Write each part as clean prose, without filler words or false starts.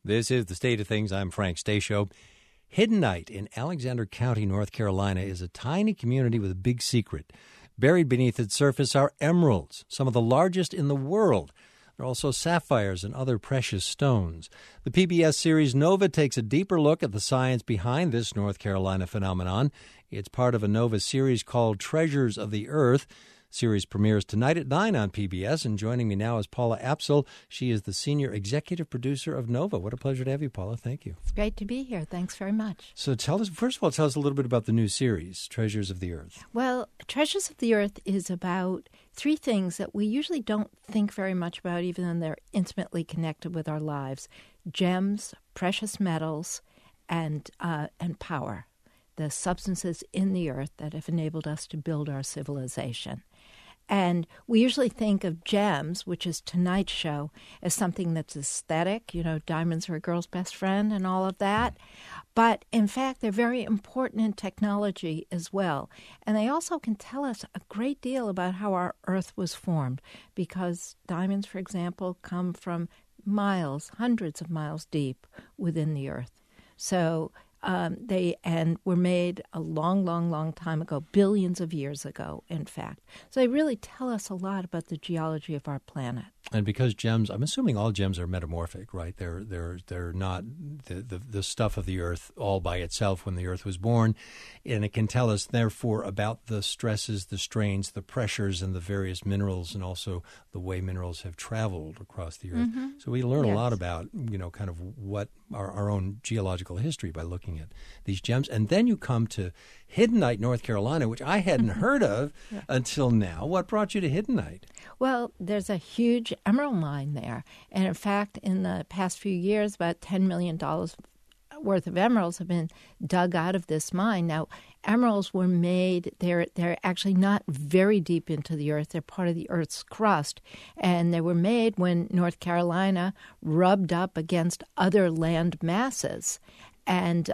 This is The State of Things. I'm Frank Stasio. Hiddenite in Alexander County, North Carolina, is a tiny community with a big secret. Buried beneath its surface are emeralds, some of the largest in the world. There are also sapphires and other precious stones. The PBS series Nova takes a deeper look at the science behind this North Carolina phenomenon. It's part of a Nova series called Treasures of the Earth. Series premieres tonight at 9 on PBS, and joining me now is Paula Apsel. She is the senior executive producer of Nova. What a pleasure to have you, Paula. Thank you. It's great to be here. Thanks very much. So first of all, tell us a little bit about the new series, Treasures of the Earth. Well, Treasures of the Earth is about three things that we usually don't think very much about, even though they're intimately connected with our lives: gems, precious metals, and power, the substances in the earth that have enabled us to build our civilization. And we usually think of gems, which is tonight's show, as something that's aesthetic. You know, diamonds are a girl's best friend and all of that. But in fact, they're very important in technology as well. And they also can tell us a great deal about how our Earth was formed, because diamonds, for example, come from miles, hundreds of miles deep within the Earth. So they were made a long time ago, billions of years ago, in fact. So they really tell us a lot about the geology of our planet. And because gems, I'm assuming all gems are metamorphic, right? They're not the stuff of the earth all by itself when the earth was born. And it can tell us, therefore, about the stresses, the strains, the pressures, and the various minerals, and also the way minerals have traveled across the earth. Mm-hmm. So we learn a lot about, kind of what our own geological history by looking at these gems. And then you come to Hiddenite, North Carolina, which I hadn't heard of until now. What brought you to Hiddenite? Well, there's a huge emerald mine there. And in fact, in the past few years, about $10 million worth of emeralds have been dug out of this mine. Now, emeralds were made, they're actually not very deep into the earth. They're part of the earth's crust. And they were made when North Carolina rubbed up against other land masses. And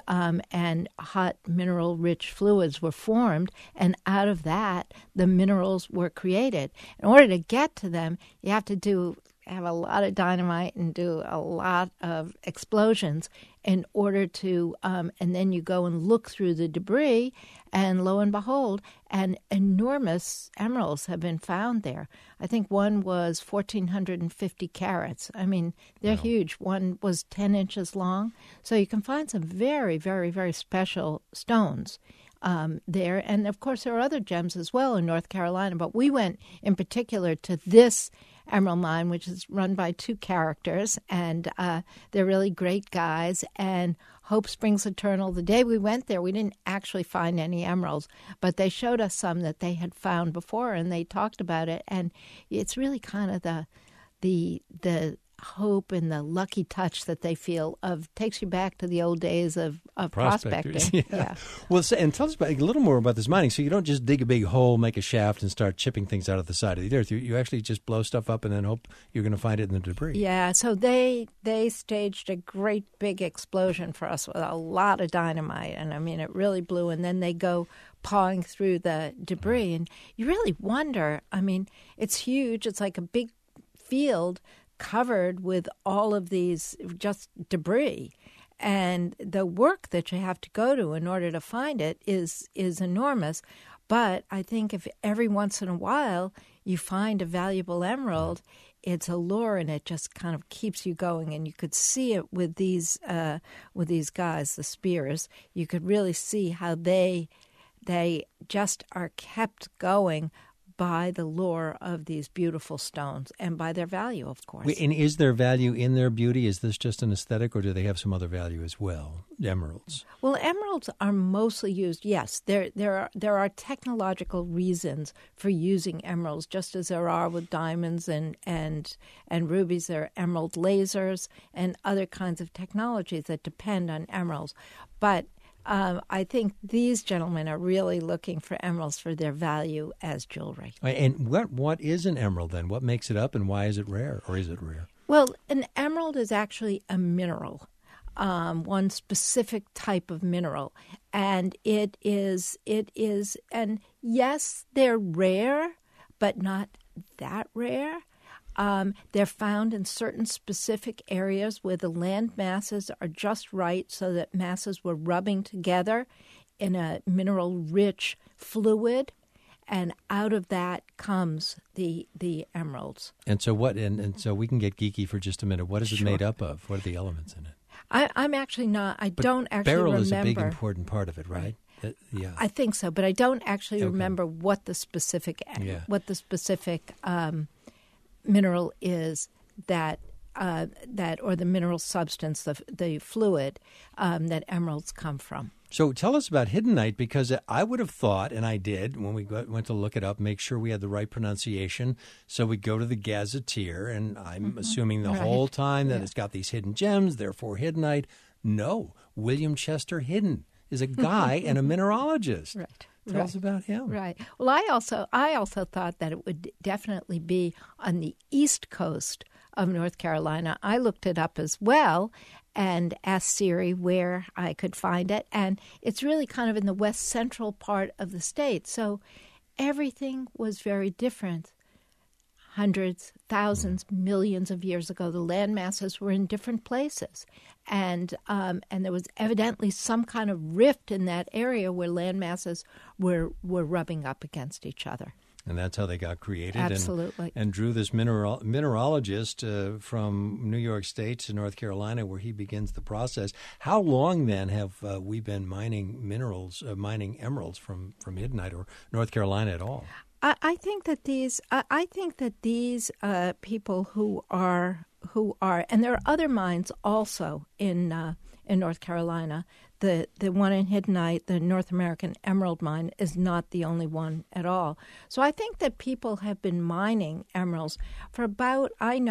hot mineral-rich fluids were formed, and out of that, the minerals were created. In order to get to them, you have to have a lot of dynamite and do a lot of explosions in order to, and then you go and look through the debris, and lo and behold, and enormous emeralds have been found there. I think one was 1,450 carats. I mean, they're huge. One was 10 inches long. So you can find some very, very, very special stones there. And, of course, there are other gems as well in North Carolina, but we went in particular to this emerald mine, which is run by two characters, and they're really great guys. And Hope Springs Eternal, the day we went there, we didn't actually find any emeralds, but they showed us some that they had found before, and they talked about it. And it's really kind of the hope and the lucky touch that they feel takes you back to the old days of prospecting. Yeah. Well, and tell us a little more about this mining. So you don't just dig a big hole, make a shaft, and start chipping things out of the side of the earth. You actually just blow stuff up and then hope you're going to find it in the debris. Yeah, so they staged a great big explosion for us with a lot of dynamite, and I mean, it really blew, and then they go pawing through the debris, and you really wonder, I mean, it's huge. It's like a big field covered with all of these just debris. And the work that you have to go to in order to find it is enormous. But I think if every once in a while you find a valuable emerald, it's a lure, and it just kind of keeps you going. And you could see it with these guys, the Spears. You could really see how they just are kept going by the lure of these beautiful stones and by their value, of course. And is there value in their beauty? Is this just an aesthetic, or do they have some other value as well, emeralds? Well, emeralds are mostly used, yes. There are technological reasons for using emeralds, just as there are with diamonds and rubies. There are emerald lasers and other kinds of technologies that depend on emeralds. But I think these gentlemen are really looking for emeralds for their value as jewelry. And what is an emerald then? What makes it up, and why is it rare, or is it rare? Well, an emerald is actually a mineral, one specific type of mineral, and it is, and yes, they're rare, but not that rare. They're found in certain specific areas where the land masses are just right so that masses were rubbing together in a mineral-rich fluid, and out of that comes the emeralds. And so what? And so we can get geeky for just a minute. What is it made up of? What are the elements in it? I'm actually not. I don't actually beryl remember. Beryl is a big important part of it, right? Yeah, I think so, but I don't actually remember what the specific mineral is that or the mineral substance, the fluid that emeralds come from. So tell us about hiddenite, because I would have thought, and I did when we went to look it up, make sure we had the right pronunciation. So we go to the Gazetteer, and I'm assuming the whole time that it's got these hidden gems, therefore hiddenite. No, William Chester Hidden is a guy and a mineralogist. Right. Tell us about him. Right. Well, I also thought that it would definitely be on the east coast of North Carolina. I looked it up as well and asked Siri where I could find it. And it's really kind of in the west central part of the state. So everything was very different. Hundreds, thousands, millions of years ago, the land masses were in different places. And there was evidently some kind of rift in that area where land masses were rubbing up against each other. And that's how they got created. Absolutely. And drew this mineralogist from New York State to North Carolina, where he begins the process. How long then have we been mining emeralds from hiddenite or North Carolina at all? I think that these people who are, and there are other mines also in North Carolina. The one in Hiddenite, the North American Emerald Mine, is not the only one at all. So I think that people have been mining emeralds for about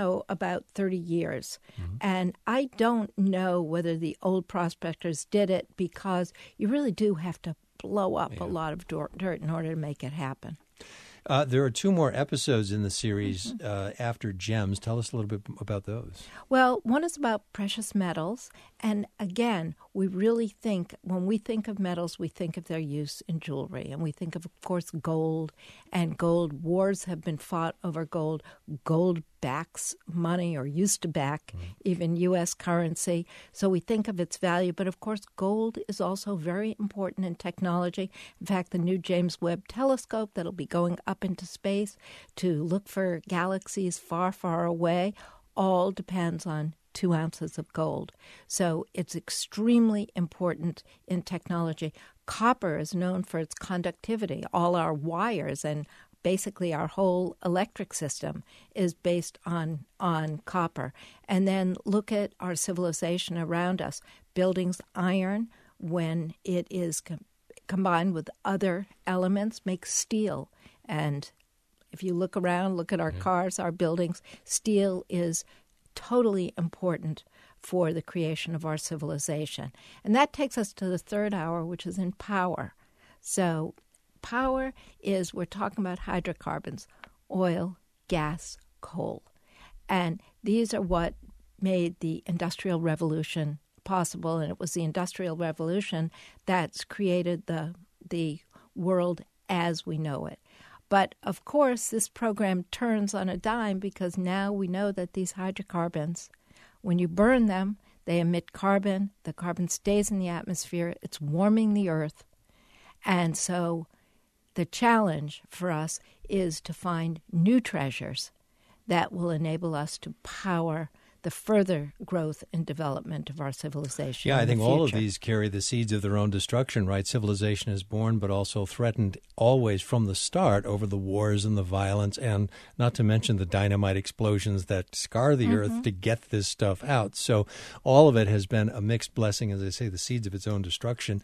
30 years. Mm-hmm. And I don't know whether the old prospectors did it, because you really do have to blow up a lot of dirt in order to make it happen. There are 2 more episodes in the series after gems. Tell us a little bit about those. Well, one is about precious metals. And again, we really think, when we think of metals, we think of their use in jewelry. And we think of course, gold. And gold, wars have been fought over gold. Gold backs money, or used to back even U.S. currency. So we think of its value. But of course, gold is also very important in technology. In fact, the new James Webb Telescope that'll be going up into space to look for galaxies far, far away all depends on 2 ounces of gold. So it's extremely important in technology. Copper is known for its conductivity. All our wires and basically our whole electric system is based on copper. And then look at our civilization around us. Buildings, iron, when it is combined with other elements, makes steel. And if you look around, look at our cars, our buildings, steel is totally important for the creation of our civilization. And that takes us to the third hour, which is in power. So power is, we're talking about hydrocarbons, oil, gas, coal. And these are what made the Industrial Revolution possible. And it was the Industrial Revolution that's created the world as we know it. But, of course, this program turns on a dime, because now we know that these hydrocarbons, when you burn them, they emit carbon. The carbon stays in the atmosphere. It's warming the earth. And so the challenge for us is to find new treasures that will enable us to power the further growth and development of our civilization. Yeah, I think all of these carry the seeds of their own destruction, right? Civilization is born, but also threatened always from the start over the wars and the violence, and not to mention the dynamite explosions that scar the earth to get this stuff out. So all of it has been a mixed blessing, as I say, the seeds of its own destruction,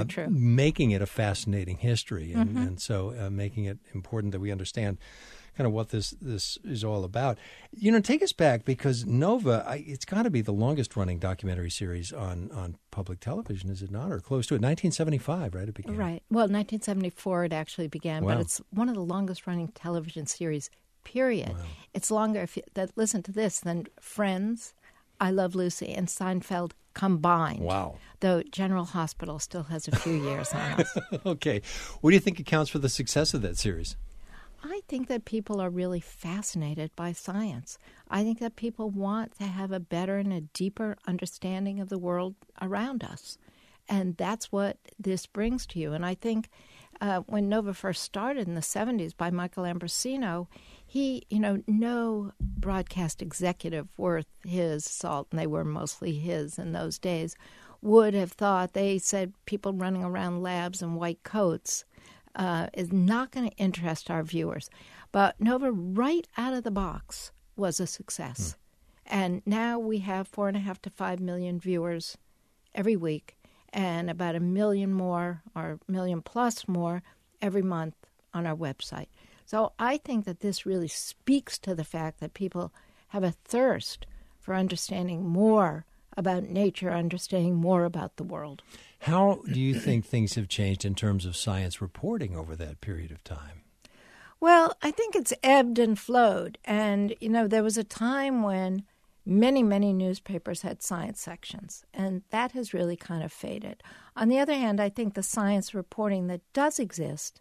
making it a fascinating history, and so making it important that we understand kind of what this is all about. Take us back, because Nova, it's got to be the longest-running documentary series on public television, is it not? Or close to it. 1975, right? It began. Right. Well, 1974 it actually began, wow. But it's one of the longest-running television series, period. Wow. It's longer, listen to this, than Friends, I Love Lucy, and Seinfeld combined. Wow. Though General Hospital still has a few years on us. Okay. What do you think accounts for the success of that series? I think that people are really fascinated by science. I think that people want to have a better and a deeper understanding of the world around us. And that's what this brings to you. And I think when NOVA first started in the 70s by Michael Ambrosino, he, no broadcast executive worth his salt, and they were mostly his in those days, would have thought, they said people running around labs in white coats is not going to interest our viewers. But NOVA, right out of the box, was a success. And now we have 4.5 to 5 million viewers every week, and about 1 million more, or 1 million plus more, every month on our website. So I think that this really speaks to the fact that people have a thirst for understanding more about nature, understanding more about the world. How do you think things have changed in terms of science reporting over that period of time? Well, I think it's ebbed and flowed. And, there was a time when many, many newspapers had science sections, and that has really kind of faded. On the other hand, I think the science reporting that does exist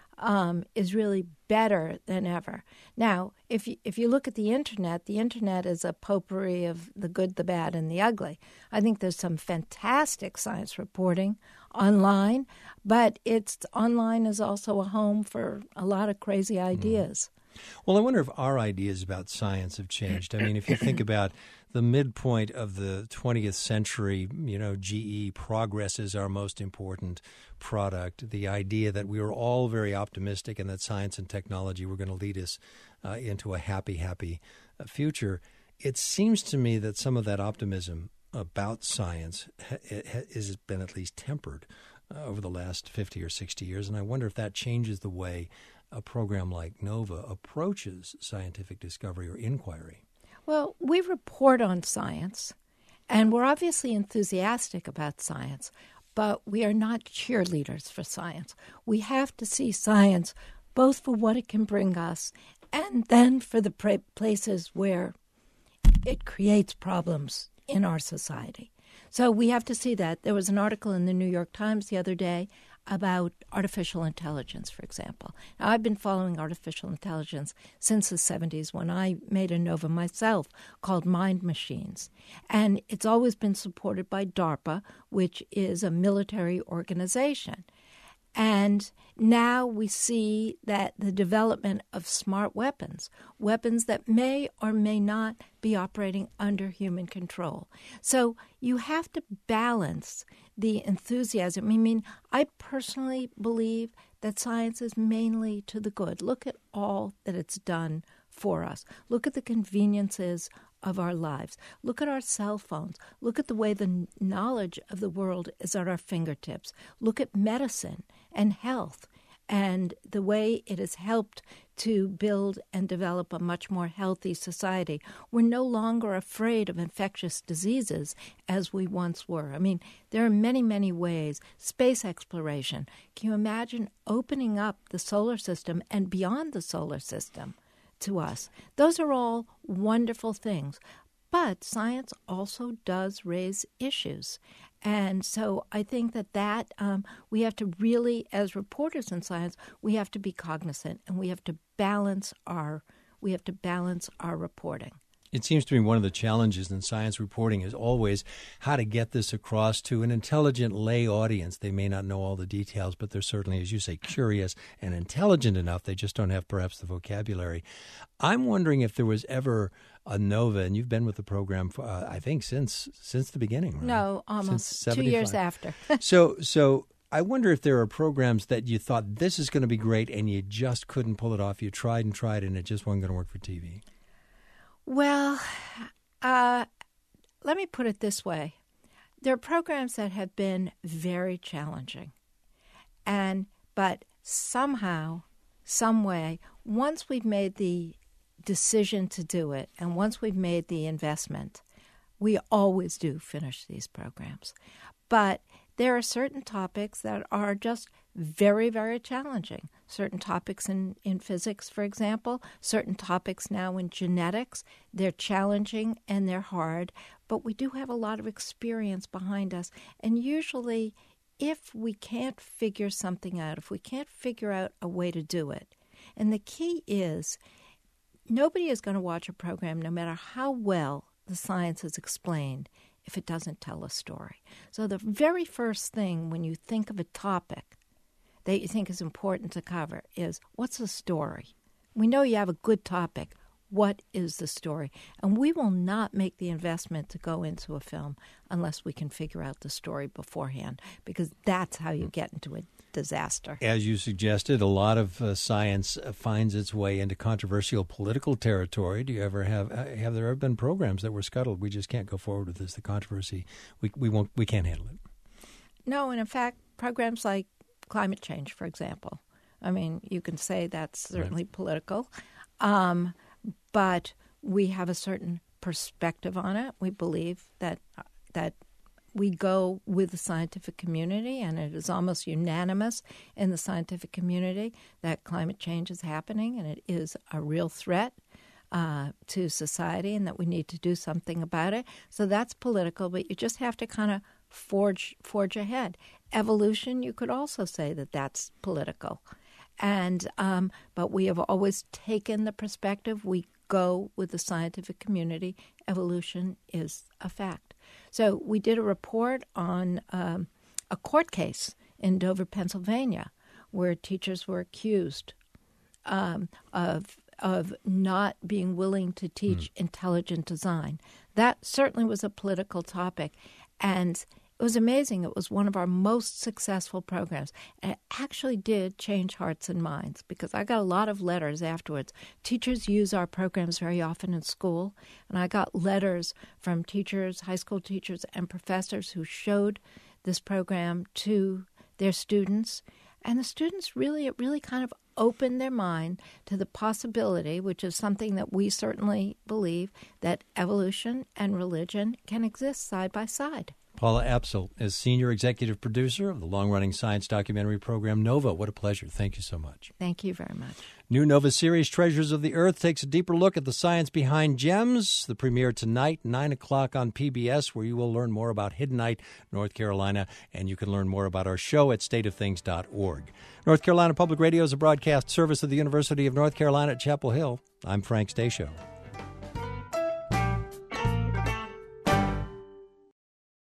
is really better than ever. Now, if you look at the Internet is a potpourri of the good, the bad, and the ugly. I think there's some fantastic science reporting online, but online is also a home for a lot of crazy ideas. Well, I wonder if our ideas about science have changed. I mean, if you think about the midpoint of the 20th century, GE, progress is our most important product. The idea that we were all very optimistic and that science and technology were going to lead us into a happy future. It seems to me that some of that optimism about science has been at least tempered over the last 50 or 60 years, and I wonder if that changes the way a program like NOVA approaches scientific discovery or inquiry. Well, we report on science, and we're obviously enthusiastic about science, but we are not cheerleaders for science. We have to see science both for what it can bring us and then for the places where it creates problems in our society. So we have to see that. There was an article in the New York Times the other day about artificial intelligence, for example. Now, I've been following artificial intelligence since the 70s when I made a NOVA myself called Mind Machines. And it's always been supported by DARPA, which is a military organization. And now we see that the development of smart weapons that may or may not be operating under human control. So you have to balance the enthusiasm. I mean, I personally believe that science is mainly to the good. Look at all that it's done for us. Look at the conveniences of our lives. Look at our cell phones. Look at the way the knowledge of the world is at our fingertips. Look at medicine and health and the way it has helped to build and develop a much more healthy society. We're no longer afraid of infectious diseases as we once were. I mean, there are many, many ways. Space exploration. Can you imagine opening up the solar system and beyond the solar system to us? Those are all wonderful things. But science also does raise issues. And so I think that we have to really, as reporters in science, we have to be cognizant and we have to balance our reporting. It seems to me one of the challenges in science reporting is always how to get this across to an intelligent lay audience. They may not know all the details, but they're certainly, as you say, curious and intelligent enough. They just don't have perhaps the vocabulary. I'm wondering if there was ever a NOVA, and you've been with the program for, I think, since the beginning, right? No, almost 2 years after. So I wonder if there are programs that you thought this is going to be great and you just couldn't pull it off. You tried and it just wasn't going to work for TV. Well, let me put it this way. There are programs that have been very challenging. But somehow, some way, once we've made the decision to do it and once we've made the investment, we always do finish these programs. But there are certain topics that are just very, very challenging. Certain topics in physics, for example, certain topics now in genetics, they're challenging and they're hard, but we do have a lot of experience behind us. And usually, if we can't figure something out, if we can't figure out a way to do it, And the key is nobody is going to watch a program, no matter how well the science is explained, if it doesn't tell a story. So the very first thing when you think of a topic that you think is important to cover is, what's the story? We know you have a good topic. What is the story? And we will not make the investment to go into a film unless we can figure out the story beforehand, because that's how you get into a disaster. As you suggested, a lot of science finds its way into controversial political territory. Do you ever have there ever been programs that were scuttled? We just can't go forward with this. The controversy, we can't handle it. No, and in fact, programs like climate change, for example. I mean, you can say that's certainly political. But we have a certain perspective on it. We believe that we go with the scientific community, and it is almost unanimous in the scientific community that climate change is happening, and it is a real threat to society, and that we need to do something about it. So that's political, but you just have to kind of forge ahead. Evolution, you could also say that that's political. And but we have always taken the perspective, we go with the scientific community. Evolution is a fact. So we did a report on a court case in Dover, Pennsylvania, where teachers were accused of not being willing to teach intelligent design. That certainly was a political topic, and it was amazing. It was one of our most successful programs. And it actually did change hearts and minds, because I got a lot of letters afterwards. Teachers use our programs very often in school, and I got letters from teachers, high school teachers, and professors who showed this program to their students. And the students it really kind of opened their mind to the possibility, which is something that we certainly believe, that evolution and religion can exist side by side. Paula Apsel is Senior Executive Producer of the long-running science documentary program Nova. What a pleasure. Thank you so much. Thank you very much. New Nova series, Treasures of the Earth, takes a deeper look at the science behind gems. The premiere tonight, 9 o'clock on PBS, where you will learn more about Hiddenite, North Carolina, and you can learn more about our show at stateofthings.org. North Carolina Public Radio is a broadcast service of the University of North Carolina at Chapel Hill. I'm Frank Stasio.